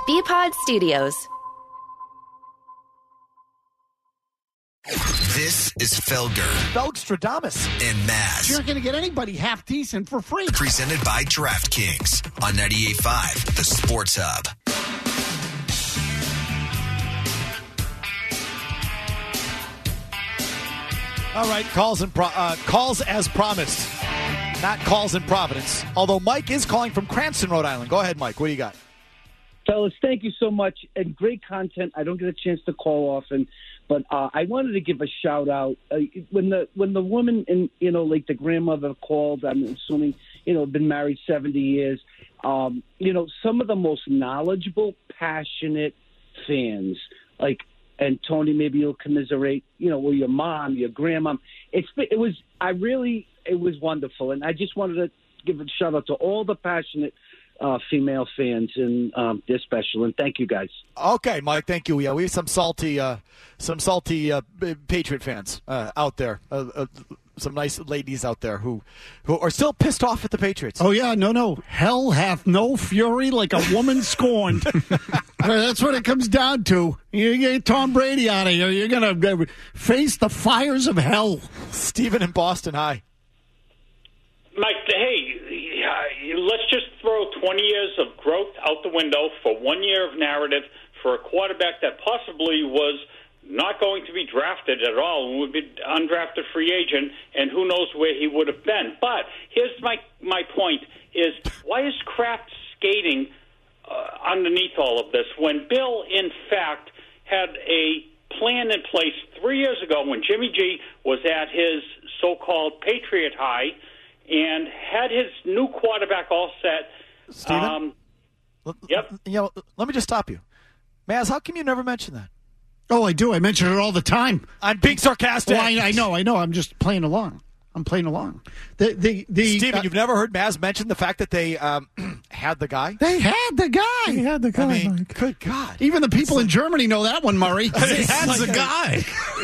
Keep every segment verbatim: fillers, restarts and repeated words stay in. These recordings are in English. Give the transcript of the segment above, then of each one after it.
B-Pod Studios. This is Felger. Felgstradamus. And Maz. You're not going to get anybody half decent for free. Presented by DraftKings on ninety-eight point five, the Sports Hub. All right, calls and pro- uh, calls as promised, not calls in Providence. Although Mike is calling from Cranston, Rhode Island. Go ahead, Mike. What do you got? Fellas, thank you so much. And great content. I don't get a chance to call often, but uh, I wanted to give a shout out. Uh, when the when the woman, and you know, like the grandmother called, I'm assuming, you know, been married seventy years. Um, you know, some of the most knowledgeable, passionate fans, like, and Tony, maybe you'll commiserate, you know, or your mom, your grandma. It's it was I really it was wonderful, and I just wanted to give a shout out to all the passionate uh, female fans, and um, they're special. And thank you guys. Okay, Mike, thank you. Yeah, we have some salty, uh, some salty uh, Patriot fans uh, out there. Uh, uh, some nice ladies out there who, who are still pissed off at the Patriots. Oh, yeah, no, no. Hell hath no fury like a woman scorned. That's what it comes down to. You get Tom Brady out of here, you're going to face the fires of hell. Stephen in Boston, hi. Mike, hey, uh, let's just throw twenty years of growth out the window for one year of narrative for a quarterback that possibly was not going to be drafted at all and would be undrafted free agent, and who knows where he would have been. But here's my my point, is why is Kraft skating uh, underneath all of this when Bill, in fact, had a plan in place three years ago when Jimmy G was at his so-called Patriot high and had his new quarterback all set. Steven? Um, yep. You know, let me just stop you. Maz, how come you never mention that? Oh, I do. I mention it all the time. I'm being sarcastic. Well, I, I know, I know. I'm just playing along. I'm playing along. The, the, the, Steven, uh, you've never heard Maz mention the fact that they um, had the guy? They had the guy. They had the guy, I mean, Mike. Good God. Even the people in Germany know that one, Murray. They had the guy.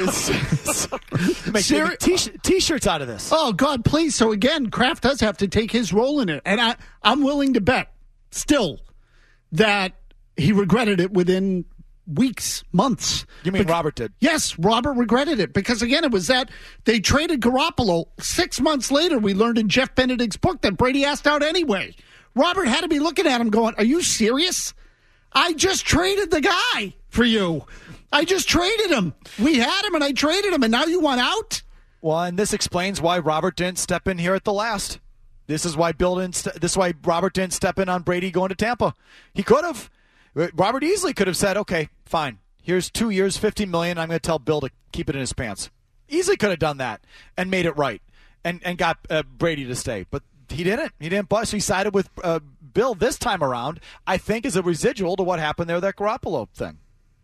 Make Seri- t- t-shirts out of this. Oh, God, please. So, again, Kraft does have to take his role in it. And I, I'm willing to bet still that he regretted it within weeks, months. You mean Bec- Robert did? Yes, Robert regretted it because, again, it was that they traded Garoppolo. Six months later, we learned in Jeff Benedict's book that Brady asked out anyway. Robert had to be looking at him going, are you serious? I just traded the guy for you. I just traded him. We had him, and I traded him, and now you want out? Well, and this explains why Robert didn't step in here at the last. This is why Bill didn't. St- this is why Robert didn't step in on Brady going to Tampa. He could have. Robert easily could have said, okay, fine. Here's two years, fifty million dollars. I'm going to tell Bill to keep it in his pants. Easily could have done that and made it right and, and got uh, Brady to stay. But he didn't. He didn't bust. He sided with uh, Bill this time around, I think, as a residual to what happened there, that Garoppolo thing.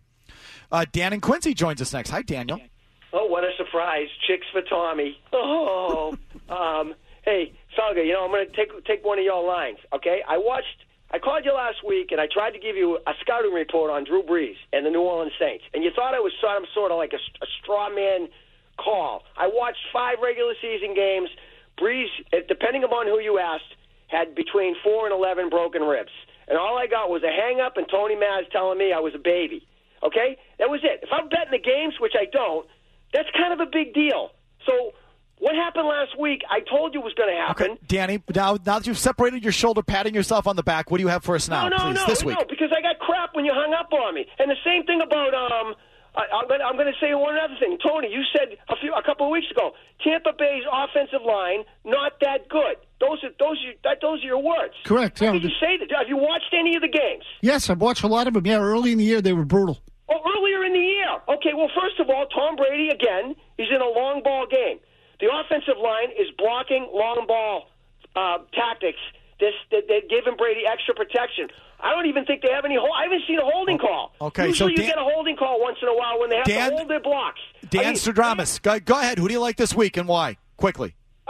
Uh, Dan and Quincy joins us next. Hi, Daniel. Oh, what a surprise. Chicks for Tommy. Oh. um, hey, Felga, you know, I'm going to take take one of your lines, okay? I watched... I called you last week, and I tried to give you a scouting report on Drew Brees and the New Orleans Saints, and you thought I was sort of, sort of like a, a straw man call. I watched five regular season games. Brees, depending upon who you asked, had between four and eleven broken ribs. And all I got was a hang-up and Tony Maz telling me I was a baby. Okay? That was it. If I'm betting the games, which I don't, that's kind of a big deal. So... what happened last week, I told you was going to happen. Okay, Danny, now, now that you've separated your shoulder, patting yourself on the back, what do you have for us now, no, no, please, no, this week? No, because I got crap when you hung up on me. And the same thing about, um, I, I'm going I'm to say one other thing. Tony, you said a, few, a couple of weeks ago, Tampa Bay's offensive line, not that good. Those are those are, that, those are your words. Correct. How Yeah. did you say that? Have you watched any of the games? Yes, I've watched a lot of them. Yeah, early in the year, they were brutal. Oh, earlier in the year. Okay, well, first of all, Tom Brady, again, he's in a long ball game. The offensive line is blocking long ball uh, tactics. This, that they're giving Brady extra protection. I don't even think they have any. Hold, I haven't seen a holding call. Okay, Usually so you Dan, get a holding call once in a while when they have Dan, to hold their blocks. Dan I mean, Stradamus, go, go ahead. Who do you like this week and why? Quickly. I,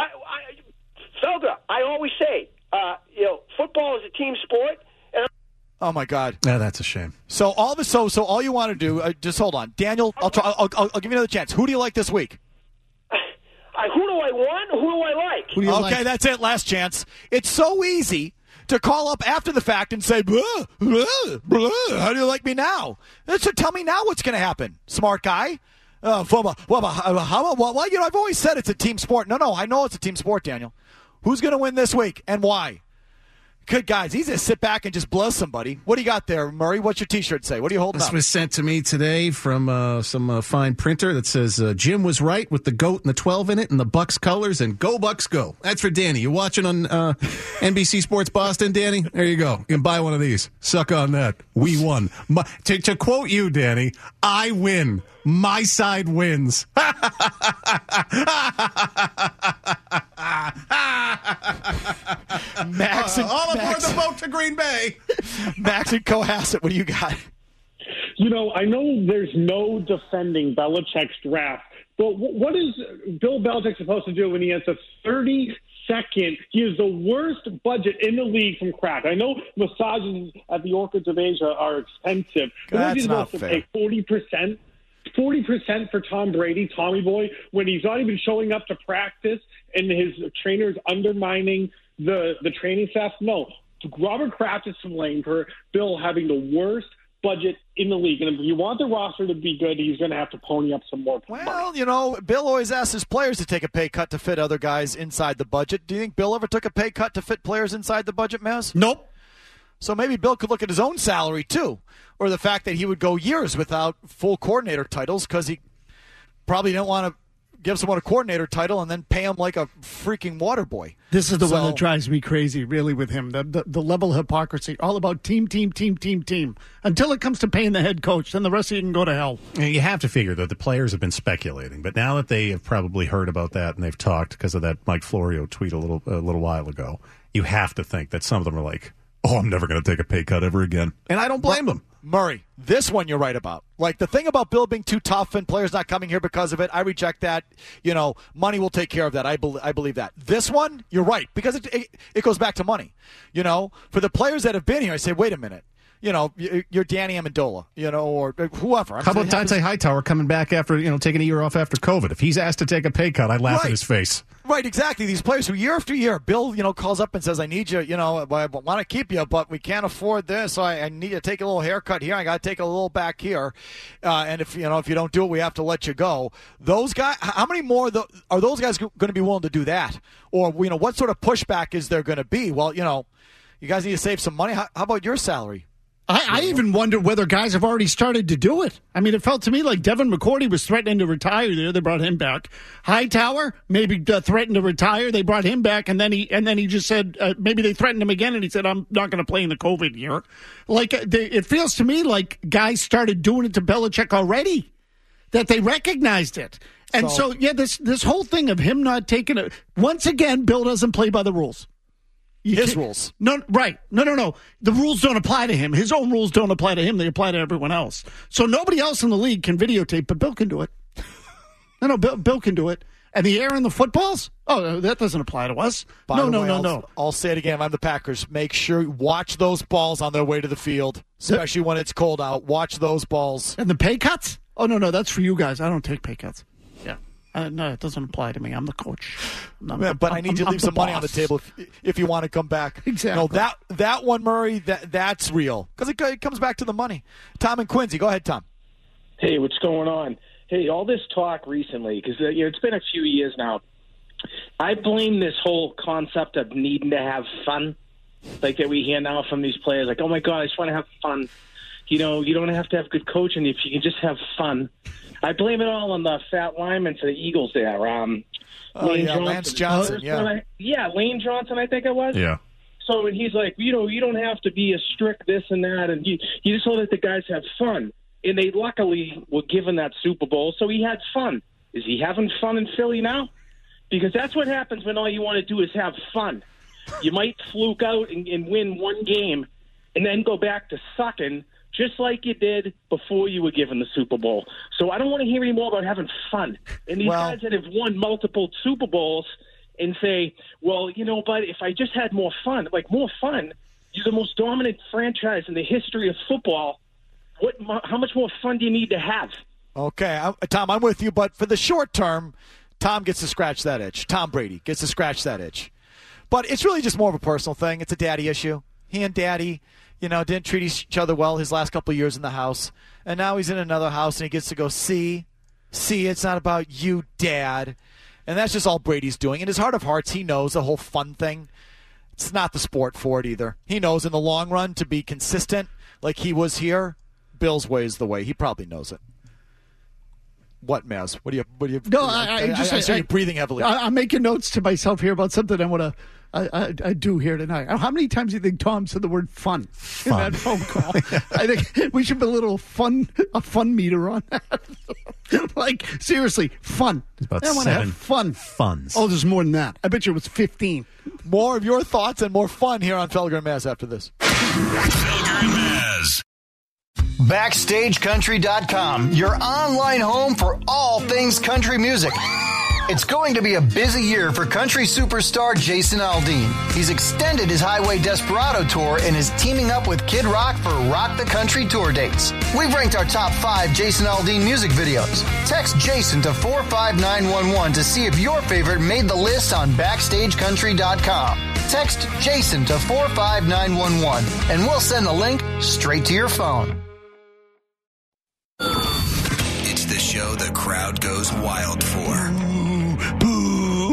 I, Felga, I always say, uh, you know, football is a team sport. And Oh my God! Yeah, that's a shame. So all of a, so so all you want to do? Uh, just hold on, Daniel. I'll try. I'll, I'll, I'll give you another chance. Who do you like this week? I, who do I want? Who do I like? Who do you Okay, like? that's it. Last chance. It's so easy to call up after the fact and say, blah, blah, blah, how do you like me now? So tell me now what's going to happen, smart guy. Uh, from a, well, how, well, well, you know, I've always said it's a team sport. No, no, I know it's a team sport, Daniel. Who's going to win this week and why? Good guys, he's going to sit back and just blow somebody. What do you got there, Murray? What's your T-shirt say? What are you holding this up? This was sent to me today from uh, some uh, fine printer that says, uh, Jim was right with the goat and the twelve in it and the Bucks colors, and go Bucks go. That's for Danny. You watching on uh, N B C Sports Boston, Danny? There you go. You can buy one of these. Suck on that. We won. My, to, to quote you, Danny, I win. My side wins. Max and, uh, all aboard Max, the boat to Green Bay. Max and Cohasset, what do you got? You know, I know there's no defending Belichick's draft, but what is Bill Belichick supposed to do when he has a thirty-second? He has the worst budget in the league from crack. I know massages at the Orchids of Asia are expensive, but That's he's supposed to not pay forty percent? forty percent for Tom Brady, Tommy Boy, when he's not even showing up to practice and his trainer's undermining the, the training staff? No. Robert Kraft is to blame for Bill having the worst budget in the league. And if you want the roster to be good, he's going to have to pony up some more money. Well, you know, Bill always asks his players to take a pay cut to fit other guys inside the budget. Do you think Bill ever took a pay cut to fit players inside the budget, Maz? Nope. So maybe Bill could look at his own salary, too, or the fact that he would go years without full coordinator titles because he probably didn't want to give someone a coordinator title and then pay him like a freaking water boy. This is the so, one that drives me crazy, really, with him. The, the the level of hypocrisy, all about team, team, team, team, team. Until it comes to paying the head coach, then the rest of you can go to hell. You have to figure that the players have been speculating, but now that they have probably heard about that and they've talked because of that Mike Florio tweet a little a little while ago, you have to think that some of them are like, oh, I'm never going to take a pay cut ever again. And I don't blame them. Murray, this one you're right about. Like, the thing about Bill being too tough and players not coming here because of it, I reject that. You know, money will take care of that. I, be- I believe that. This one, you're right, because it, it, it goes back to money. You know, for the players that have been here, I say, wait a minute. You know, you're Danny Amendola, you know, or whoever. I'm How about Dante Hightower coming back after, you know, taking a year off after COVID? If he's asked to take a pay cut, I laugh right. at his face. Right, exactly. These players who year after year, Bill, you know, calls up and says, I need you, you know, I want to keep you, but we can't afford this, so I, I need to take a little haircut here. I got to take a little back here. Uh, and if, you know, if you don't do it, we have to let you go. Those guys, how many more the, are those guys going to be willing to do that? Or, you know, what sort of pushback is there going to be? Well, you know, you guys need to save some money. How, how about your salary? I, I even wonder whether guys have already started to do it. I mean, it felt to me like Devin McCourty was threatening to retire there. They brought him back. Hightower maybe uh, threatened to retire. They brought him back, and then he and then he just said uh, maybe they threatened him again, and he said, "I'm not going to play in the COVID year." Like uh, they, it feels to me like guys started doing it to Belichick already, that they recognized it, and so, so yeah, this this whole thing of him not taking it once again, Bill doesn't play by the rules. You His rules. No, right. No, no, no. The rules don't apply to him. His own rules don't apply to him. They apply to everyone else. So nobody else in the league can videotape, but Bill can do it. No, no, Bill, Bill can do it. And the air and the footballs? Oh, that doesn't apply to us. By no, no, way, no, I'll, no. I'll say it again. If I'm the Packers. Make sure you watch those balls on their way to the field, especially when it's cold out. Watch those balls. And the pay cuts? Oh, no, no. That's for you guys. I don't take pay cuts. Yeah. Uh, no, it doesn't apply to me. I'm the coach. I'm, Yeah, but I'm, I need I'm, you to I'm leave the some money on the boss. table if, if you want to come back. Exactly. No, that that one, Murray, that that's real because it, it comes back to the money. Tom and Quincy, go ahead, Tom. Hey, what's going on? Hey, all this talk recently, because uh, you know, it's been a few years now. I blame this whole concept of needing to have fun, like that we hear now from these players. Like, oh my God, I just want to have fun. You know, you don't have to have good coaching if you can just have fun. I blame it all on the fat lineman for the Eagles there. Um, Oh, Lane yeah, Johnson. Lance Johnson, yeah. I, yeah, Lane Johnson, I think it was. Yeah. So when he's like, you know, you don't have to be a strict this and that, and you, you just let the guys have fun. And they luckily were given that Super Bowl, so he had fun. Is he having fun in Philly now? Because that's what happens when all you want to do is have fun. You might fluke out and, and win one game and then go back to sucking just like you did before you were given the Super Bowl. So I don't want to hear any more about having fun. And these Well, guys that have won multiple Super Bowls and say, well, you know, but if I just had more fun, like more fun, you're the most dominant franchise in the history of football. What? How much more fun do you need to have? Okay, I, Tom, I'm with you, but for the short term, Tom gets to scratch that itch. Tom Brady gets to scratch that itch. But it's really just more of a personal thing. It's a daddy issue. He and daddy, you know, didn't treat each other well his last couple of years in the house. And now he's in another house and he gets to go, see, see, it's not about you, Dad. And that's just all Brady's doing. In his heart of hearts, he knows the whole fun thing. It's not the sport for it either. He knows in the long run to be consistent like he was here, Bill's way is the way. He probably knows it. What, Maz? What do you? What do you? No, I, I, I just I, I see you're breathing heavily. I, I'm making notes to myself here about something I want to. I, I, I do here tonight. How many times do you think Tom said the word "fun" fun. in that phone call? I think we should put a little fun, a fun meter on that. Like seriously, fun. It's about I want to seven have fun. Funs. Oh, there's more than that. I bet you it was fifteen. More of your thoughts and more fun here on Felger and Maz after this. Felger and Maz. Backstage Country dot com, your online home for all things country music. It's going to be a busy year for country superstar Jason Aldean. He's extended his Highway Desperado tour and is teaming up with Kid Rock for Rock the Country tour dates. We've ranked our top five Jason Aldean music videos. Text Jason to four five nine one one to see if your favorite made the list on Backstage Country dot com. Text Jason to four five nine one one and we'll send the link straight to your phone. It's the show the crowd goes wild for. Boo.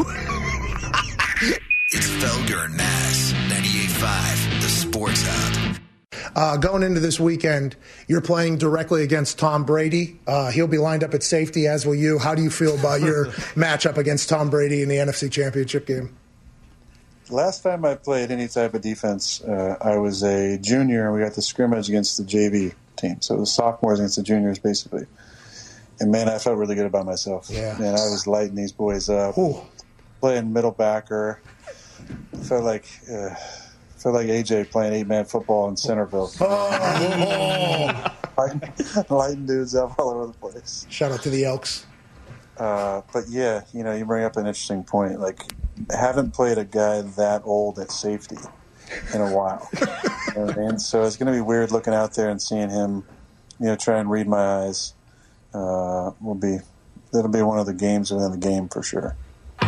It's Felger and Maz, ninety-eight point five, the Sports Hub. Uh, going into this weekend, you're playing directly against Tom Brady. Uh, he'll be lined up at safety, as will you. How do you feel about your matchup against Tom Brady in the N F C Championship game? Last time I played any type of defense, uh, I was a junior, and we got the scrimmage against the J V team. So it was sophomores against the juniors, basically. And, man, I felt really good about myself. Yeah. Man, I was lighting these boys up. Ooh. Playing middle backer. Felt like uh, felt like A J playing eight-man football in Centerville. Oh. lighting, lighting dudes up all over the place. Shout out to the Elks. Uh, but, yeah, you know, you bring up an interesting point. Like, I haven't played a guy that old at safety in a while. You know what I mean? So it's going to be weird looking out there and seeing him, you know, try and read my eyes. Uh, will be that'll be one of the games within the game for sure.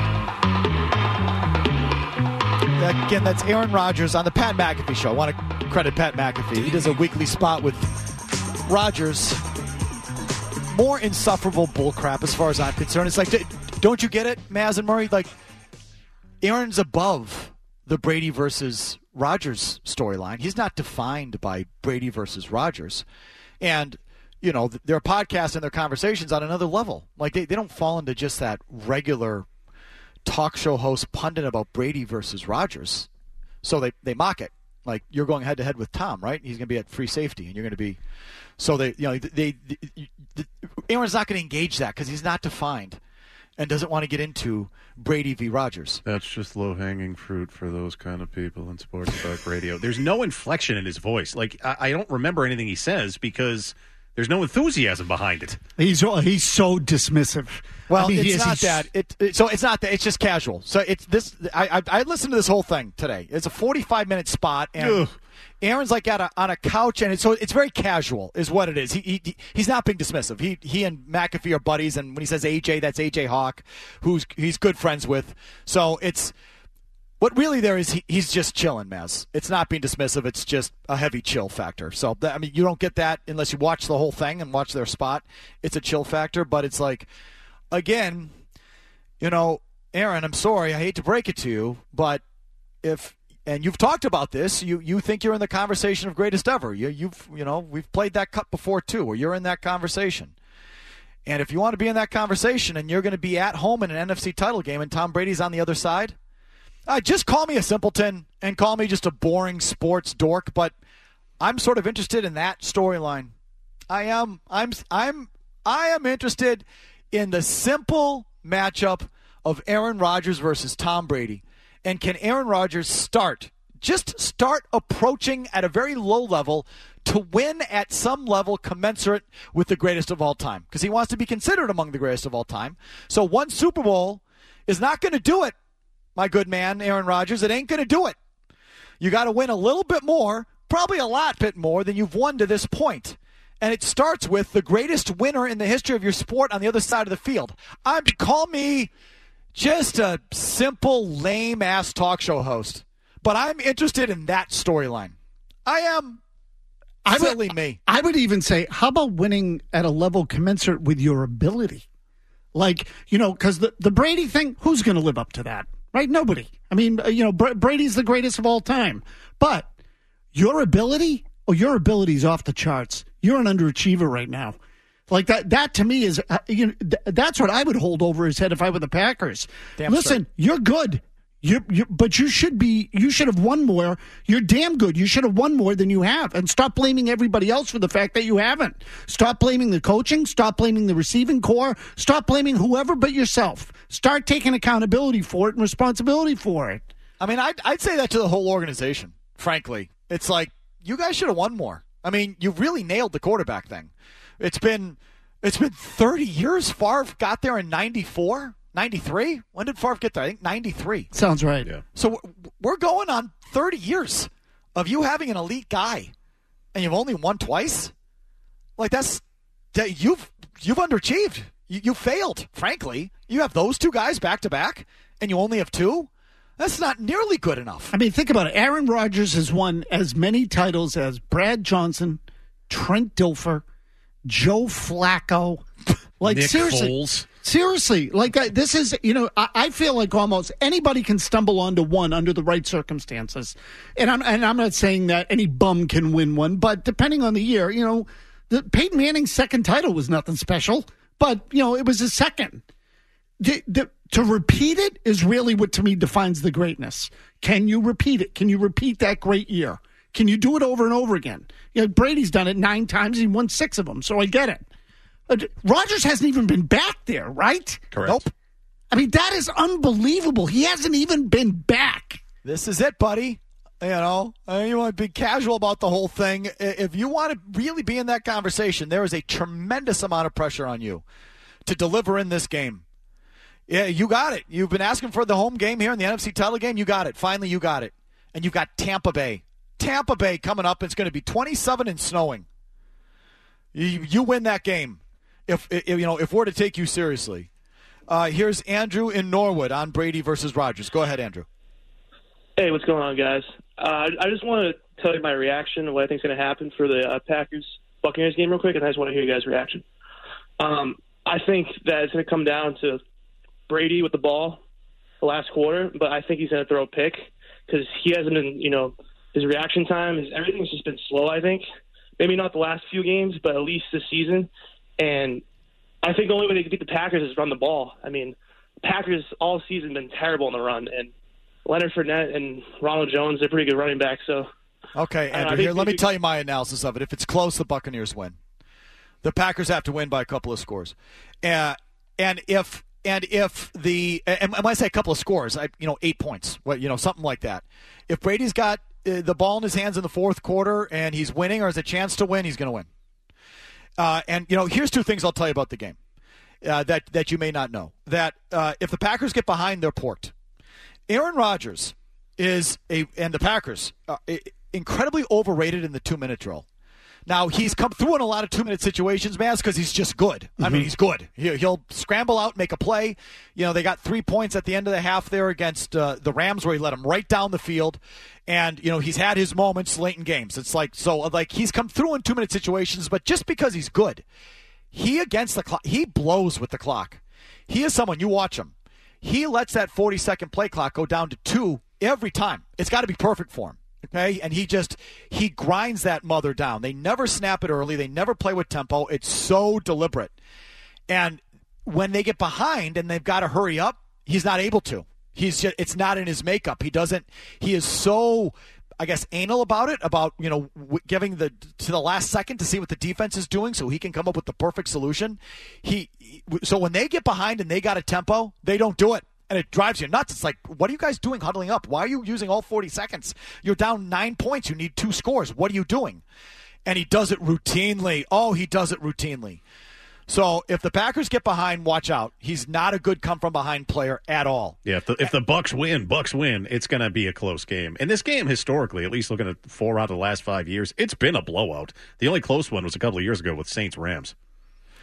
Again, that's Aaron Rodgers on the Pat McAfee Show. I want to credit Pat McAfee. He does a weekly spot with Rodgers. More insufferable bullcrap as far as I'm concerned. It's like, don't you get it, Maz and Murray? Like, Aaron's above the Brady versus Rodgers storyline. He's not defined by Brady versus Rodgers. And, you know, their podcasts and their conversations on another level. Like, they, they don't fall into just that regular talk show host pundit about Brady versus Rodgers. So they, they mock it. Like, you're going head to head with Tom, right? He's going to be at free safety, and you're going to be. So they, you know, they, they, they Aaron's not going to engage that because he's not defined and doesn't want to get into Brady v. Rodgers. That's just low-hanging fruit for those kind of people in sports talk radio. There's no inflection in his voice. Like, I, I don't remember anything he says because there's no enthusiasm behind it. He's he's so dismissive. Well, I mean, it's he is, not that. It, it so it's not that. It's just casual. So it's this. I I, I listened to this whole thing today. It's a forty-five minute spot, and Ugh. Aaron's like at a, on a couch, and it's, so it's very casual, is what it is. He, he he's not being dismissive. He he and McAfee are buddies, and when he says A J, that's A J Hawk, who's he's good friends with. So it's. What really there is, he, he's just chilling, Maz. It's not being dismissive. It's just a heavy chill factor. So, I mean, you don't get that unless you watch the whole thing and watch their spot. It's a chill factor, but it's like, again, you know, Aaron, I'm sorry. I hate to break it to you, but if, and you've talked about this, you, you think you're in the conversation of greatest ever. You, you've, you know, we've played that cut before, too, where you're in that conversation. And if you want to be in that conversation and you're going to be at home in an N F C title game and Tom Brady's on the other side, Uh, just call me a simpleton and call me just a boring sports dork, but I'm sort of interested in that storyline. I am. I'm. I'm. I am interested in the simple matchup of Aaron Rodgers versus Tom Brady, and can Aaron Rodgers start, just start approaching at a very low level to win at some level commensurate with the greatest of all time, because he wants to be considered among the greatest of all time. So one Super Bowl is not going to do it. My good man, Aaron Rodgers, it ain't going to do it. You got to win a little bit more, probably a lot bit more than you've won to this point. And it starts with the greatest winner in the history of your sport on the other side of the field. I'm call me Just a simple, lame-ass talk show host. But I'm interested in that storyline. I am. I Silly would, me. I would even say, how about winning at a level commensurate with your ability? Like, you know, because the, the Brady thing, who's going to live up to that? Right? Nobody. I mean, you know, Br- Brady's the greatest of all time. But your ability, oh, your ability is off the charts. You're an underachiever right now. Like that, that to me is, uh, you know, th- that's what I would hold over his head if I were the Packers. Damn Listen, straight. you're good. You, you, but you should be. You should have won more. You're damn good. You should have won more than you have, and stop blaming everybody else for the fact that you haven't. Stop blaming the coaching. Stop blaming the receiving core. Stop blaming whoever but yourself. Start taking accountability for it and responsibility for it. I mean, I'd, I'd say that to the whole organization, frankly. It's like, you guys should have won more. I mean, you really nailed the quarterback thing. It's been it's been thirty years. Favre got there in ninety-four, ninety-three? When did Favre get there? I think ninety-three. Sounds right. Yeah. So we're going on thirty years of you having an elite guy, and you've only won twice? Like, that's that you've you've underachieved. You, you failed, frankly. You have those two guys back-to-back, and you only have two? That's not nearly good enough. I mean, think about it. Aaron Rodgers has won as many titles as Brad Johnson, Trent Dilfer, Joe Flacco. Like, Nick seriously. Foles. Seriously. Like, I, this is, you know, I, I feel like almost anybody can stumble onto one under the right circumstances. And I'm, and I'm not saying that any bum can win one, but depending on the year, you know, the Peyton Manning's second title was nothing special, but, you know, it was his second. The, the, to repeat it is really what, to me, defines the greatness. Can you repeat it? Can you repeat that great year? Can you do it over and over again? You know, Brady's done it nine times. He won six of them, so I get it. Uh, Rodgers hasn't even been back there, right? Correct. Nope. I mean, that is unbelievable. He hasn't even been back. This is it, buddy. You know, uh, you want to be casual about the whole thing. If you want to really be in that conversation, there is a tremendous amount of pressure on you to deliver in this game. Yeah, you got it. You've been asking for the home game here in the N F C title game. You got it. Finally, you got it. And you've got Tampa Bay. Tampa Bay coming up. It's going to be twenty-seven and snowing. You, you win that game. If, if you know, if we're to take you seriously. Uh, here's Andrew in Norwood on Brady versus Rodgers. Go ahead, Andrew. Hey, what's going on, guys? Uh, I just want to tell you my reaction, what I think is going to happen for the uh, Packers-Buccaneers game real quick, and I just want to hear you guys' reaction. Um, I think that it's going to come down to Brady with the ball the last quarter, but I think he's going to throw a pick because he hasn't been, you know, his reaction time, his, everything's just been slow, I think. Maybe not the last few games, but at least this season. And I think the only way they can beat the Packers is run the ball. I mean, Packers all season been terrible in the run, and Leonard Fournette and Ronald Jones, they're pretty good running backs. So, okay, Andrew, uh, here, let me tell you my analysis of it. If it's close, the Buccaneers win. The Packers have to win by a couple of scores. Uh, and if and if the and when I say a couple of scores, I you know eight points, what you know something like that. If Brady's got uh, the ball in his hands in the fourth quarter and he's winning or has a chance to win, he's going to win. Uh, and you know, here's two things I'll tell you about the game uh, that that you may not know. That uh, if the Packers get behind, they're porked. Aaron Rodgers is a and the Packers are incredibly overrated in the two-minute drill. Now, he's come through in a lot of two-minute situations, man, because he's just good. Mm-hmm. I mean, he's good. He, he'll scramble out, make a play. You know, they got three points at the end of the half there against uh, the Rams where he let them right down the field. And, you know, he's had his moments late in games. It's like, so, like, he's come through in two-minute situations, but just because he's good, he against the clock, he blows with the clock. He is someone, you watch him. He lets that forty-second play clock go down to two every time. It's got to be perfect for him. Okay, and he just he grinds that mother down. They never snap it early. They never play with tempo. It's so deliberate. And when they get behind and they've got to hurry up, he's not able to. He's just, it's not in his makeup. He doesn't. He is so, I guess, anal about it, about you know w- giving the to the last second to see what the defense is doing, so he can come up with the perfect solution. He so when they get behind and they got a tempo, they don't do it. And it drives you nuts. It's like, what are you guys doing huddling up? Why are you using all forty seconds? You're down nine points. You need two scores. What are you doing? And he does it routinely. Oh, he does it routinely. So if the Packers get behind, watch out. He's not a good come-from-behind player at all. Yeah, if the, if the Bucs win, Bucs win, it's going to be a close game. And this game, historically, at least looking at four out of the last five years, it's been a blowout. The only close one was a couple of years ago with Saints-Rams.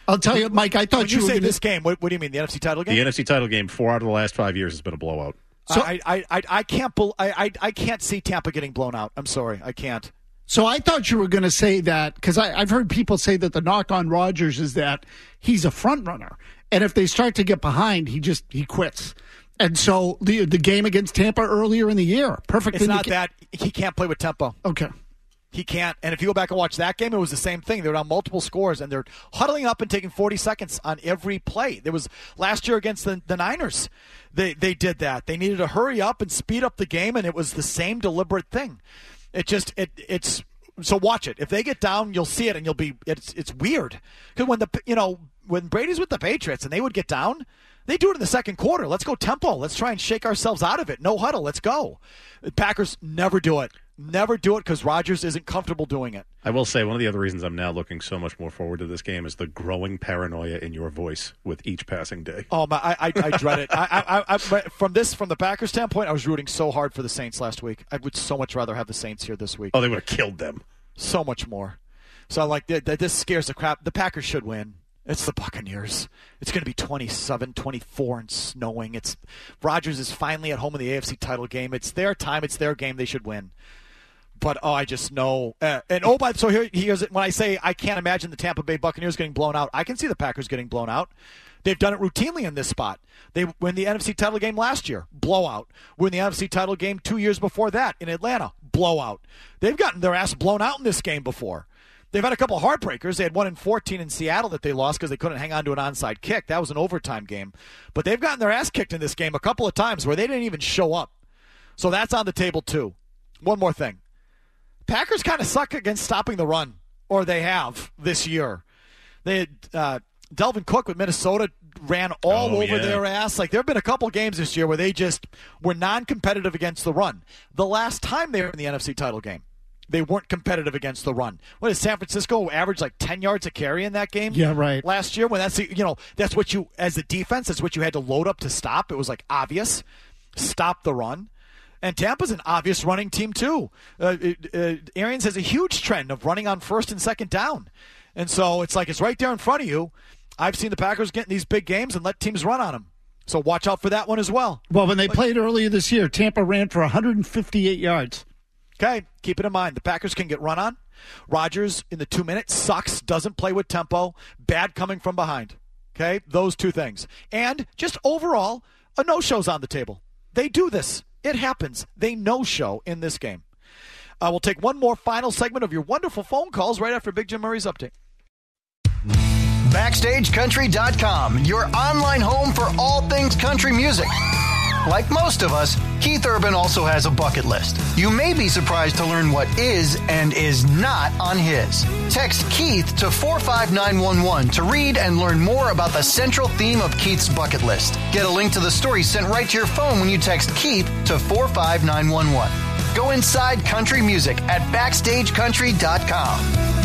I'll tell you, Mike, I thought when you, you were say gonna... this game, what, what do you mean, the N F C title game? The N F C title game, four out of the last five years has been a blowout. So I, I, I, I can't, bel I, I, I can't see Tampa getting blown out. I'm sorry, I can't. So I thought you were going to say that, because I've heard people say that the knock on Rodgers is that he's a front runner, and if they start to get behind, he just he quits. And so the the game against Tampa earlier in the year, perfect. It's not indica- that he can't play with tempo. Okay. He can't. And if you go back and watch that game, it was the same thing. They were on multiple scores, and they're huddling up and taking forty seconds on every play. There was last year against the, the Niners. They they did that. They needed to hurry up and speed up the game, and it was the same deliberate thing. It just it it's so watch it. If they get down, you'll see it, and you'll be it's it's weird because when the you know when Brady's with the Patriots and they would get down, they do it in the second quarter. Let's go tempo. Let's try and shake ourselves out of it. No huddle. Let's go. The Packers never do it. Never do it because Rodgers isn't comfortable doing it. I will say one of the other reasons I'm now looking so much more forward to this game is the growing paranoia in your voice with each passing day. Oh my! I I, I dread it. I, I, I from this from the Packers standpoint, I was rooting so hard for the Saints last week. I would so much rather have the Saints here this week. Oh, they would have killed them. So much more. So I like that. This scares the crap. The Packers should win. It's the Buccaneers. It's going to be twenty-seven twenty-four and snowing. It's Rodgers is finally at home in the A F C title game. It's their time. It's their game. They should win. But, oh, I just know. Uh, and, oh, but so here, here's it. When I say I can't imagine the Tampa Bay Buccaneers getting blown out, I can see the Packers getting blown out. They've done it routinely in this spot. They win the N F C title game last year, blowout. Win the N F C title game two years before that in Atlanta, blowout. They've gotten their ass blown out in this game before. They've had a couple of heartbreakers. They had one in fourteen in Seattle that they lost because they couldn't hang on to an onside kick. That was an overtime game. But they've gotten their ass kicked in this game a couple of times where they didn't even show up. So that's on the table, too. One more thing. Packers kind of suck against stopping the run, or they have this year. They had uh, Delvin Cook with Minnesota ran all oh, over yeah. their ass. Like there have been a couple games this year where they just were non-competitive against the run. The last time they were in the N F C title game, they weren't competitive against the run. What did San Francisco average like ten yards a carry in that game? Yeah, right. Last year when that's the, you know that's what you as a defense that's what you had to load up to stop. It was like obvious, stop the run. And Tampa's an obvious running team, too. Uh, uh, Arians has a huge trend of running on first and second down. And so it's like it's right there in front of you. I've seen the Packers get in these big games and let teams run on them. So watch out for that one as well. Well, when they played earlier this year, Tampa ran for one hundred fifty-eight yards. Okay, keep it in mind. The Packers can get run on. Rodgers, in the two minutes, sucks, doesn't play with tempo, bad coming from behind. Okay, those two things. And just overall, a no-show's on the table. They do this. It happens. They no-show in this game. Uh, we'll take one more final segment of your wonderful phone calls right after Big Jim Murray's update. Backstage Country dot com, your online home for all things country music. Like most of us, Keith Urban also has a bucket list. You may be surprised to learn what is and is not on his. Text Keith to four five nine one one to read and learn more about the central theme of Keith's bucket list. Get a link to the story sent right to your phone when you text Keith to four five nine one one. Go inside country music at Backstage Country dot com.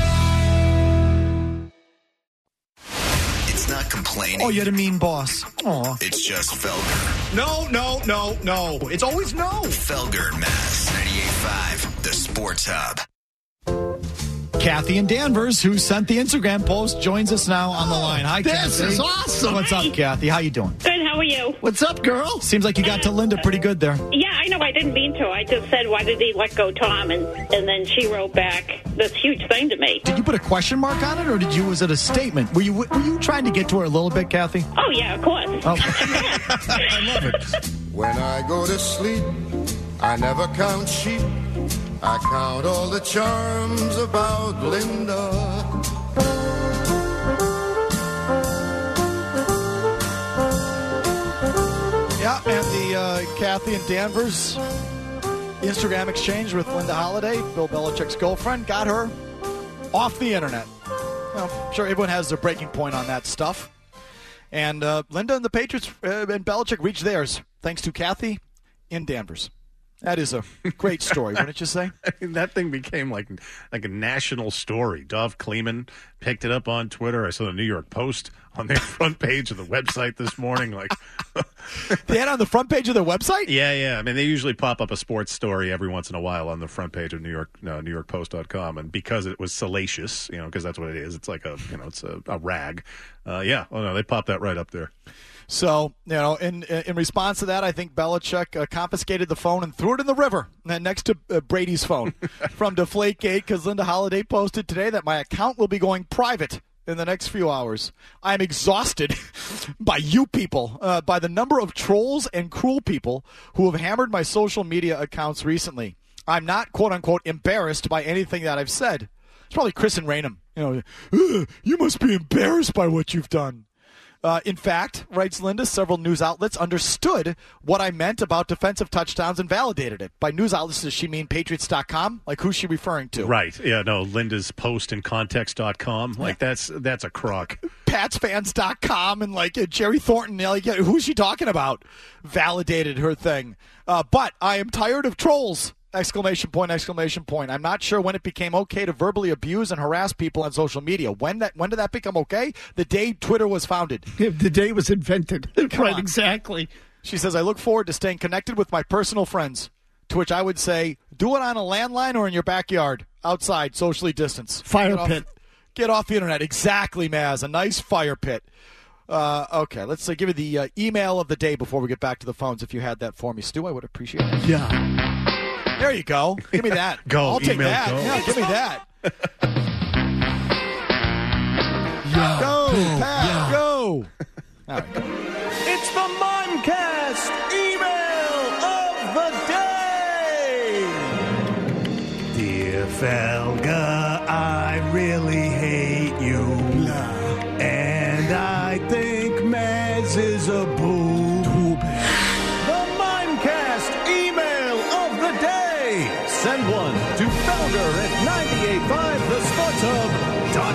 It's not complaining. Oh, you're the mean boss. Aw. It's just Felger. No, no, no, no. It's always no. Felger and Mass. ninety-eight point five, the Sports Hub. Kathy in Danvers, who sent the Instagram post, joins us now on the line. Hi, This Kathy. is awesome. What's up, Kathy? How you doing? Good, how are you? What's up, girl? Seems like you got to Linda pretty good there. Yeah, I know, I didn't mean to. I just said, why did he let go Tom? And, and then she wrote back this huge thing to me. Did you put a question mark on it, or did you? Was it a statement? Were you were you trying to get to her a little bit, Kathy? Oh, yeah, of course. Oh. I love it. When I go to sleep, I never count sheep. I count all the charms about Linda. Yeah, and the uh, Kathy and Danvers Instagram exchange with Linda Holliday, Bill Belichick's girlfriend, got her off the internet. Well, I'm sure everyone has their breaking point on that stuff. And uh, Linda and the Patriots uh, and Belichick reached theirs, thanks to Kathy in Danvers. That is a great story, wouldn't you say? I mean, that thing became like like a national story. Dov Kleeman picked it up on Twitter. I saw the New York Post on their front page of the website this morning. Like, they had it on the front page of their website? Yeah, yeah. I mean, they usually pop up a sports story every once in a while on the front page of New York, no, New York Post dot com, and because it was salacious, you know, because that's what it is. It's like a, you know, it's a, a rag. Uh, yeah. Oh no, they popped that right up there. So, you know, in in response to that, I think Belichick uh, confiscated the phone and threw it in the river next to uh, Brady's phone from Deflategate, because Linda Holliday posted today that my account will be going private in the next few hours. I'm exhausted by you people, uh, by the number of trolls and cruel people who have hammered my social media accounts recently. I'm not, quote-unquote, embarrassed by anything that I've said. It's probably Chris and Rainham. You know, you must be embarrassed by what you've done. Uh, in fact, writes Linda, several news outlets understood what I meant about defensive touchdowns and validated it. By news outlets, does she mean Patriots dot com? Like, who's she referring to? Right. Yeah, no, Linda's post in context dot com. Like, that's that's a crock. Pats fans dot com and, like, uh, Jerry Thornton. Like, who's she talking about? Validated her thing. Uh, but I am tired of trolls. Exclamation point, exclamation point. I'm not sure when it became okay to verbally abuse and harass people on social media. When that when did that become okay? The day Twitter was founded. The day it was invented. Right, on. Exactly. She says, I look forward to staying connected with my personal friends. To which I would say, do it on a landline or in your backyard, outside, socially distanced. Fire get pit. Off, get off the internet. Exactly, Maz. A nice fire pit. Uh, okay, let's uh, give you the uh, email of the day before we get back to the phones. If you had that for me, Stu, I would appreciate it. Yeah. There you go. Give me that. Go. I'll take email, that. Go. Yeah, give me that. Yeah. Go, Boom. Pat, Yeah. go. All right. It's the Mimecast email of the day. Dear Felga, I really hate you. Blah. And I think Maz is a boo. Send one to Felger at nine eight five the sports hub dot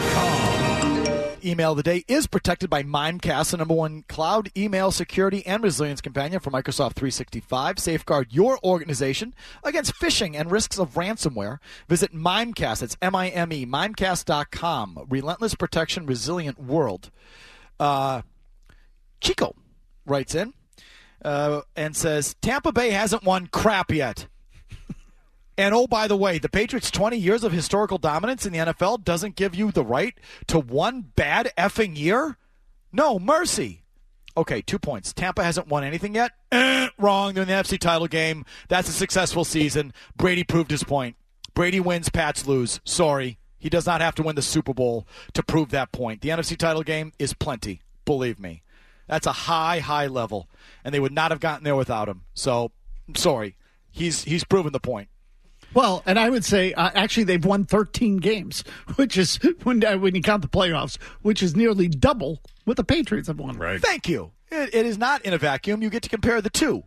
com. Email of the day is protected by Mimecast, the number one cloud email security and resilience companion for Microsoft three sixty-five. Safeguard your organization against phishing and risks of ransomware. Visit Mimecast. It's M I M E, mimecast dot com. Relentless protection, resilient world. Uh, Chico writes in uh, and says, Tampa Bay hasn't won crap yet. And, oh, by the way, the Patriots' twenty years of historical dominance in the N F L doesn't give you the right to one bad effing year? No, mercy. Okay, two points. Tampa hasn't won anything yet? Eh, wrong. They're in the N F C title game. That's a successful season. Brady proved his point. Brady wins, Pats lose. Sorry. He does not have to win the Super Bowl to prove that point. The N F C title game is plenty. Believe me. That's a high, high level. And they would not have gotten there without him. So, sorry. He's he's proven the point. Well, and I would say, uh, actually, they've won thirteen games, which is, when uh, when you count the playoffs, which is nearly double what the Patriots have won. Right. Thank you. It, it is not in a vacuum. You get to compare the two.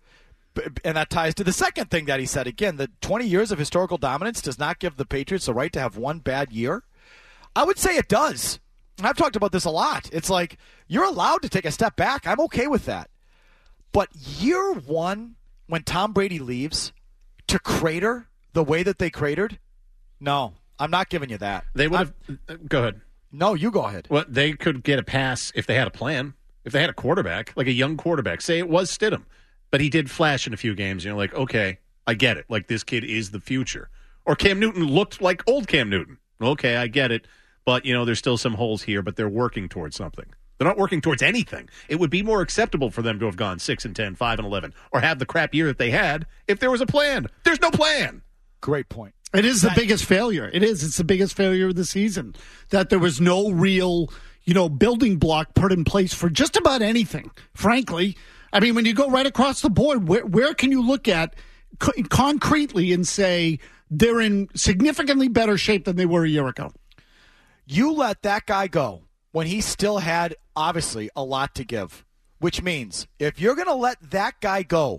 And that ties to the second thing that he said. Again, the twenty years of historical dominance does not give the Patriots the right to have one bad year. I would say it does. And I've talked about this a lot. It's like, you're allowed to take a step back. I'm okay with that. But year one, when Tom Brady leaves, to crater the way that they cratered, no, I'm not giving you that. They would have. Go ahead. No, you go ahead. Well, they could get a pass if they had a plan. If they had a quarterback, like a young quarterback. Say it was Stidham, but he did flash in a few games. You know, like, okay, I get it. Like, this kid is the future. Or Cam Newton looked like old Cam Newton. Okay, I get it. But, you know, there's still some holes here, but they're working towards something. They're not working towards anything. It would be more acceptable for them to have gone six and ten, five and eleven, or have the crap year that they had if there was a plan. There's no plan. Great point. It is the biggest failure. It is. It's the biggest failure of the season, that there was no real, you know, building block put in place for just about anything, frankly. I mean, when you go right across the board, where, where can you look at co- concretely and say they're in significantly better shape than they were a year ago? You let that guy go when he still had, obviously, a lot to give, which means if you're going to let that guy go,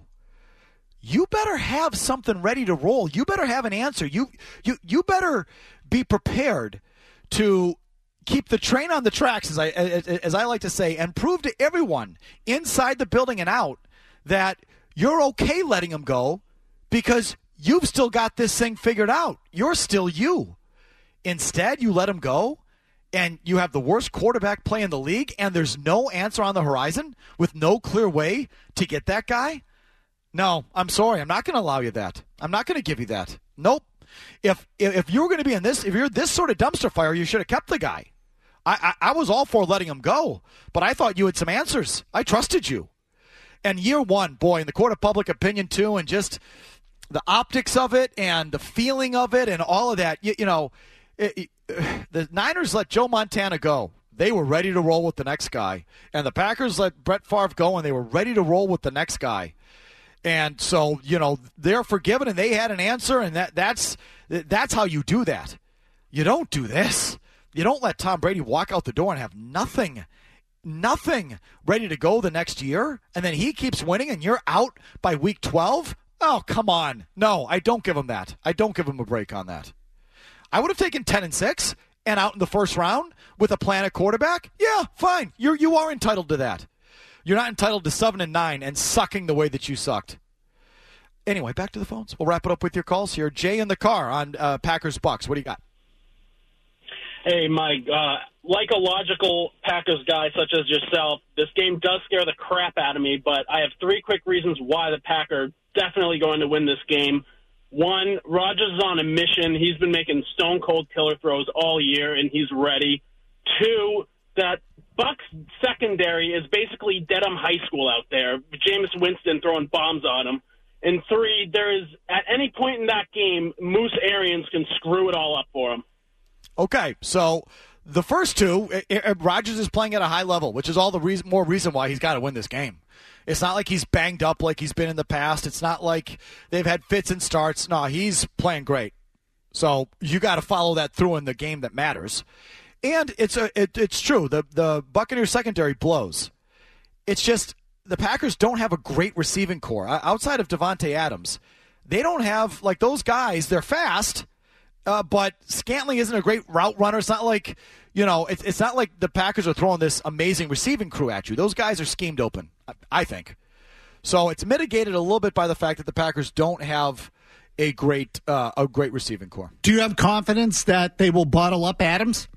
you better have something ready to roll. You better have an answer. You you you better be prepared to keep the train on the tracks, as I as, as I like to say, and prove to everyone inside the building and out that you're okay letting him go because you've still got this thing figured out. You're still you. Instead, you let him go, and you have the worst quarterback play in the league, and there's no answer on the horizon with no clear way to get that guy? No, I'm sorry. I'm not going to allow you that. I'm not going to give you that. Nope. If if you're going to be in this, if you're this sort of dumpster fire, you should have kept the guy. I, I, I was all for letting him go, but I thought you had some answers. I trusted you. And year one, boy, in the court of public opinion too, and just the optics of it and the feeling of it and all of that, you, you know, it, it, the Niners let Joe Montana go. They were ready to roll with the next guy. And the Packers let Brett Favre go, and they were ready to roll with the next guy. And so, you know, they're forgiven, and they had an answer, and that that's that's how you do that. You don't do this. You don't let Tom Brady walk out the door and have nothing, nothing ready to go the next year, and then he keeps winning, and you're out by week twelve? Oh, come on. No, I don't give him that. I don't give him a break on that. I would have taken ten and six and out in the first round with a plan at quarterback. Yeah, fine. You're, you are entitled to that. You're not entitled to seven and nine and sucking the way that you sucked. Anyway, back to the phones. We'll wrap it up with your calls here. Jay in the car on uh, Packers Bucks. What do you got? Hey, Mike. Uh, like a logical Packers guy such as yourself, this game does scare the crap out of me, but I have three quick reasons why the Packers definitely going to win this game. One, Rodgers is on a mission. He's been making stone-cold killer throws all year, and he's ready. Two, that Bucks secondary is basically Dedham High School out there. Jameis Winston throwing bombs on him. And three, there is, at any point in that game, Moose Arians can screw it all up for him. Okay, so the first two, Rodgers is playing at a high level, which is all the reason, more reason why he's got to win this game. It's not like he's banged up like he's been in the past. It's not like they've had fits and starts. No, he's playing great. So you got to follow that through in the game that matters. And it's a, it, it's true. The the Buccaneers secondary blows. It's just the Packers don't have a great receiving core. Outside of Devontae Adams, they don't have, like, those guys. They're fast, uh, but Scantling isn't a great route runner. It's not like, you know, it's, it's not like the Packers are throwing this amazing receiving crew at you. Those guys are schemed open, I think. So it's mitigated a little bit by the fact that the Packers don't have a great uh, a great receiving core. Do you have confidence that they will bottle up Adams?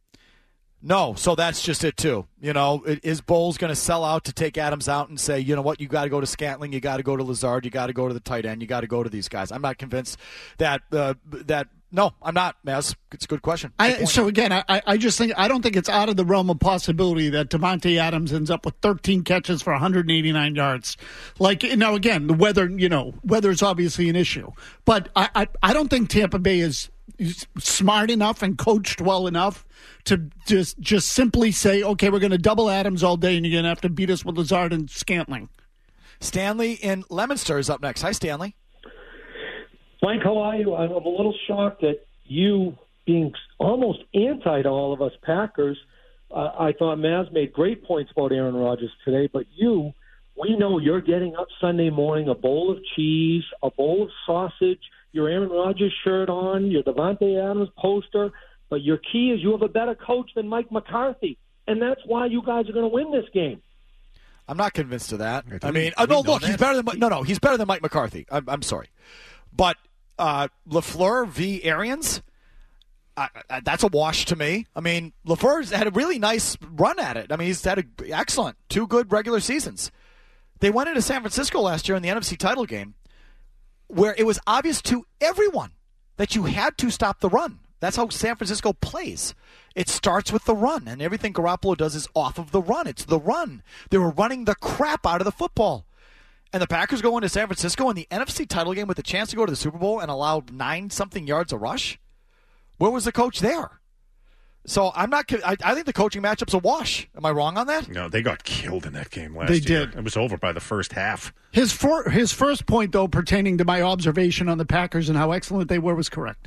No, so that's just it, too. You know, is Bowles going to sell out to take Adams out and say, you know what, you got to go to Scantling, you got to go to Lazard, you got to go to the tight end, you got to go to these guys. I'm not convinced that, uh, that no, I'm not, Maz. It's a good question. Good I, so, again, I, I just think, I don't think it's out of the realm of possibility that Devontae Adams ends up with thirteen catches for one hundred eighty-nine yards. Like, now, again, the weather, you know, weather is obviously an issue. But I, I, I don't think Tampa Bay is smart enough and coached well enough to just just simply say, okay, we're going to double Adams all day, and you're going to have to beat us with Lazard and Scantling. Stanley in Leominster is up next. Hi, Stanley. Mike, how are you? I'm a little shocked that you, being almost anti to all of us Packers, uh, I thought Maz made great points about Aaron Rodgers today, but you, we know you're getting up Sunday morning, a bowl of cheese, a bowl of sausage, your Aaron Rodgers shirt on, your Devontae Adams poster, but your key is you have a better coach than Mike McCarthy, and that's why you guys are going to win this game. I'm not convinced of that. I mean, uh, no, look, that? he's better than no, no, he's better than Mike McCarthy. I'm, I'm sorry, but uh, LaFleur v. Arians, uh, uh, that's a wash to me. I mean, LaFleur's had a really nice run at it. I mean, he's had a excellent two good regular seasons. They went into San Francisco last year in the N F C title game, where it was obvious to everyone that you had to stop the run. That's how San Francisco plays. It starts with the run, and everything Garoppolo does is off of the run. It's the run. They were running the crap out of the football. And the Packers go into San Francisco in the N F C title game with a chance to go to the Super Bowl and allow nine-something yards a rush? Where was the coach there? So I'm not. I, I think the coaching matchup's a wash. Am I wrong on that? No, they got killed in that game last they year. did. It was over by the first half. His for, his first point, though, pertaining to my observation on the Packers and how excellent they were, was correct.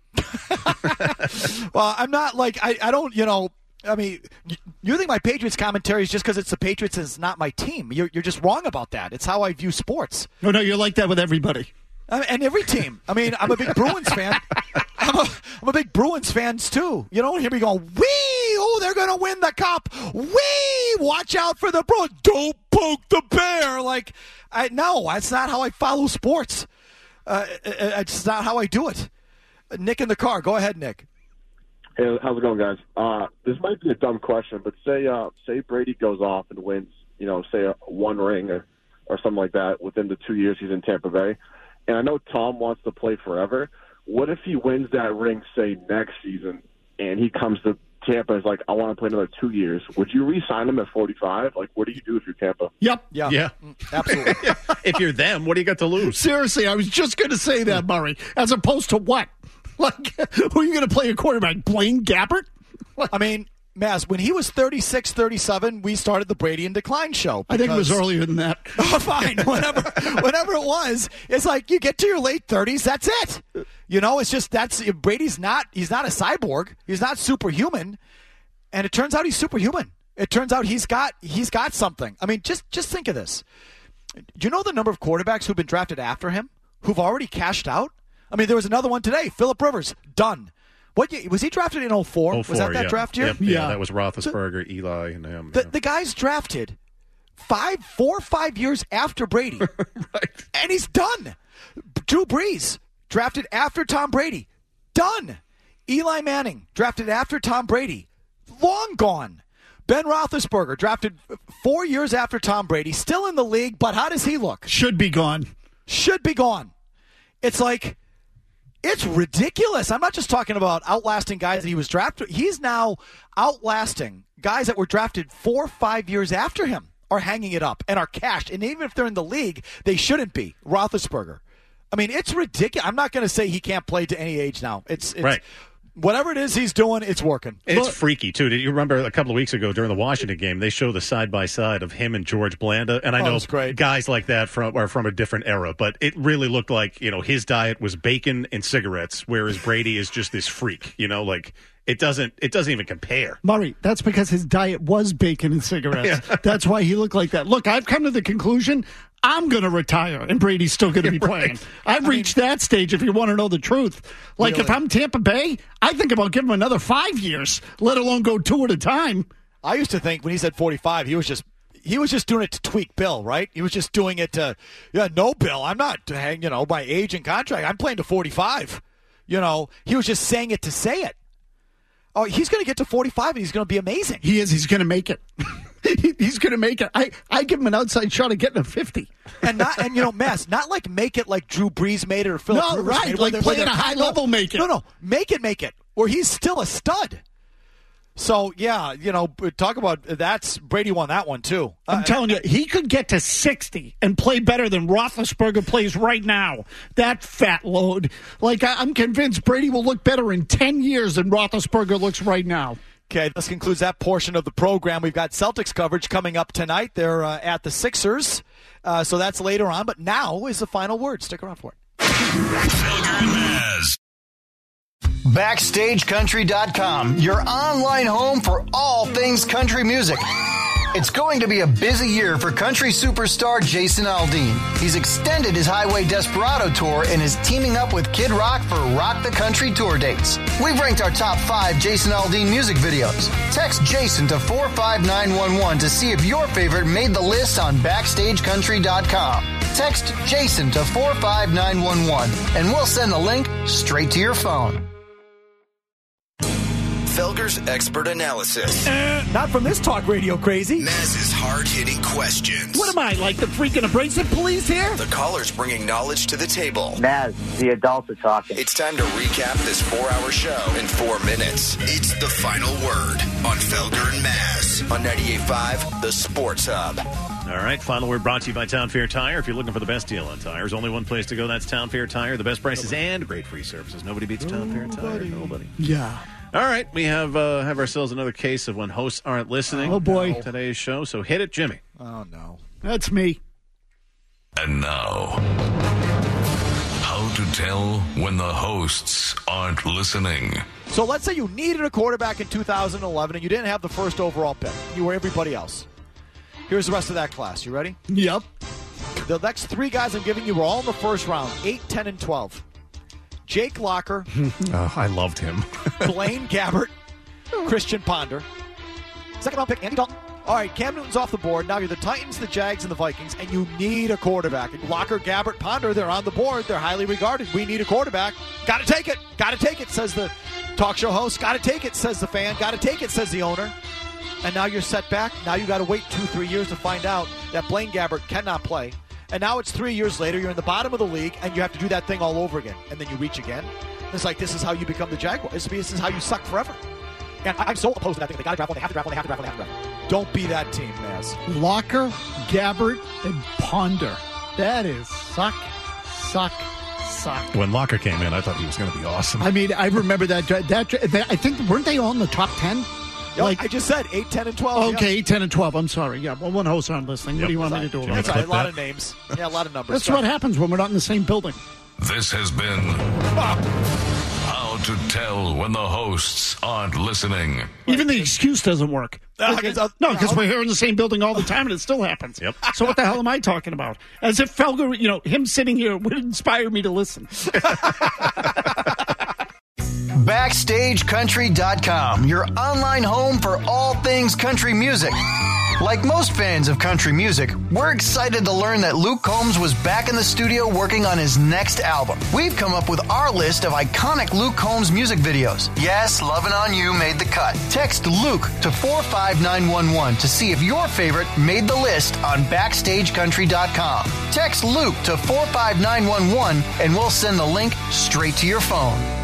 Well, I'm not like I, I don't. You know, I mean, you think my Patriots commentary is just because it's the Patriots and it's not my team. You're you're just wrong about that. It's how I view sports. No, no, you're like that with everybody. And every team. I mean, I'm a big Bruins fan. I'm a, I'm a big Bruins fans, too. You know, here we go, wee! Oh, they're going to win the cup. Wee! Watch out for the Bruins. Don't poke the bear. Like, I no, that's not how I follow sports. Uh, it's not how I do it. Nick in the car. Go ahead, Nick. Hey, how's it going, guys? Uh, this might be a dumb question, but say uh, say Brady goes off and wins, you know, say a one ring or, or something like that within the two years he's in Tampa Bay. And I know Tom wants to play forever. What if he wins that ring, say, next season, and he comes to Tampa and is like, I want to play another two years? Would you re-sign him at forty-five? Like, what do you do if you're Tampa? Yep. Yeah. Yeah. Absolutely. If you're them, what do you got to lose? Seriously, I was just going to say that, Murray. As opposed to what? Like, who are you going to play a quarterback? Blaine Gabbert? I mean, Maz, when he was thirty-six, thirty-seven, we started the Brady in Decline show. I think it was because- earlier than that. Oh, fine. Whenever, whenever it was, it's like you get to your late thirties, that's it. You know, it's just that's Brady's not. He's not a cyborg. He's not superhuman, and it turns out he's superhuman. It turns out he's got he's got something. I mean, just just think of this. Do you know the number of quarterbacks who've been drafted after him who've already cashed out? I mean, there was another one today. Phillip Rivers, done. What year, was he drafted in oh four? oh four, Was that that yeah. draft year? Yep, yeah. yeah, that was Roethlisberger, so, Eli, and him. The, yeah. the guy's drafted five, four or five years after Brady, right. and he's done. Drew Brees, drafted after Tom Brady, done. Eli Manning, drafted after Tom Brady, long gone. Ben Roethlisberger, drafted four years after Tom Brady, still in the league, but how does he look? Should be gone. Should be gone. It's like, it's ridiculous. I'm not just talking about outlasting guys that he was drafted. He's now outlasting guys that were drafted four or five years after him are hanging it up and are cashed. And even if they're in the league, they shouldn't be. Roethlisberger. I mean, it's ridiculous. I'm not going to say he can't play to any age now. It's, it's right. Whatever it is he's doing, it's working. And it's freaky, too. Did you remember a couple of weeks ago during the Washington game, they show the side-by-side of him and George Blanda? And I Oh, know that's great. guys like that from are from a different era, but it really looked like, you know, his diet was bacon and cigarettes, whereas Brady is just this freak, you know, like it doesn't it doesn't even compare. Murray, that's because his diet was bacon and cigarettes. Yeah. That's why he looked like that. Look, I've come to the conclusion I'm going to retire, and Brady's still going to be Right. playing. I've I reached that stage, if you want to know the truth. Like, Really? if I'm Tampa Bay, I think about giving him another five years, let alone go two at a time. I used to think when he said forty-five, he was just he was just doing it to tweak Bill, right? He was just doing it to, yeah, no, Bill, I'm not, you know, my age and contract, I'm playing to forty-five. You know, he was just saying it to say it. Oh, he's going to get to forty-five, and he's going to be amazing. He is. He's going to make it. He- he's going to make it. I, I give him an outside shot of getting a fifty. And not, and you know, Mass, not like make it like Drew Brees made it or Philip No, Rivers right, made it. like where play they're- at a high no, level, make it. No, no, make it, make it, where he's still a stud. So, yeah, you know, talk about that's Brady won that one, too. I'm Uh, telling you, he could get to sixty and play better than Roethlisberger plays right now. That fat load. Like, I, I'm convinced Brady will look better in ten years than Roethlisberger looks right now. Okay, this concludes that portion of the program. We've got Celtics coverage coming up tonight. They're uh, at the Sixers, uh, so that's later on. But now is the final word. Stick around for it. Felger and Maz. Backstage Country dot com, your online home for all things country music. It's going to be a busy year for country superstar Jason Aldean. He's extended his Highway Desperado tour and is teaming up with Kid Rock for Rock the Country tour dates. We've ranked our top five Jason Aldean music videos. Text Jason to four five nine one one to see if your favorite made the list on Backstage Country dot com. Text Jason to four five nine one one and we'll send the link straight to your phone. Felger's expert analysis. Uh, not from this talk radio crazy. Maz's hard-hitting questions. What am I, like the freaking abrasive police here? The callers bringing knowledge to the table. Maz, the adults are talking. It's time to recap this four-hour show in four minutes. It's the final word on Felger and Maz on ninety-eight point five, The Sports Hub. All right, final word brought to you by Town Fair Tire. If you're looking for the best deal on tires, only one place to go. That's Town Fair Tire. The best prices and great free services. Nobody beats Town Fair Tire. Nobody. Yeah. All right, we have uh, have ourselves another case of when hosts aren't listening. Oh, boy. on today's show. So hit it, Jimmy. Oh, no. That's me. And now, how to tell when the hosts aren't listening. So let's say you needed a quarterback in two thousand eleven and you didn't have the first overall pick. You were everybody else. Here's the rest of that class. You ready? Yep. The next three guys I'm giving you were all in the first round, eight, ten, and twelve. Jake Locker, Oh, I loved him. Blaine Gabbert, Christian Ponder. Second round pick, Andy Dalton, All right, Cam Newton's off the board. Now you're the Titans, the Jags, and the Vikings, and you need a quarterback. And Locker, Gabbert, Ponder, they're on the board. They're highly regarded. We need a quarterback. Got to take it. Got to take it, says the talk show host. Got to take it, says the fan. Got to take it, says the owner. And now you're set back. Now you got to wait two, three years to find out that Blaine Gabbert cannot play. And now it's three years later. You're in the bottom of the league, and you have to do that thing all over again. And then you reach again. It's like, this is how you become the Jaguars. This is how you suck forever. And I'm so opposed to that thing. They got to draft one. They have to draft one. They have to draft one. They have to draft one. Don't be that team, Maz. Locker, Gabbert, and Ponder. That is suck, suck, suck. When Locker came in, I thought he was going to be awesome. I mean, I remember that. That, that I think, weren't they all in the top ten? Yo, like I just said, eight, ten, and twelve. Okay, yeah. eight, ten, and twelve. I'm sorry. Yeah, well, one host aren't listening. Yep. What do you want me to do? That's right. A lot of names. Yeah, a lot of numbers. That's what happens when we're not in the same building. This has been How to Tell When the Hosts Aren't Listening. Even the excuse doesn't work. Uh, no, because we're here in the same building all the time, and it still happens. Yep. So what the hell am I talking about? As if Felger, you know, him sitting here would inspire me to listen. Backstage Country dot com, your online home for all things country music. Like most fans of country music, we're excited to learn that Luke Combs was back in the studio working on his next album. We've come up with our list of iconic Luke Combs music videos. Yes, Lovin' On You made the cut. Text Luke to four five nine one one to see if your favorite made the list on Backstage Country dot com. Text Luke to four five nine one one and we'll send the link straight to your phone.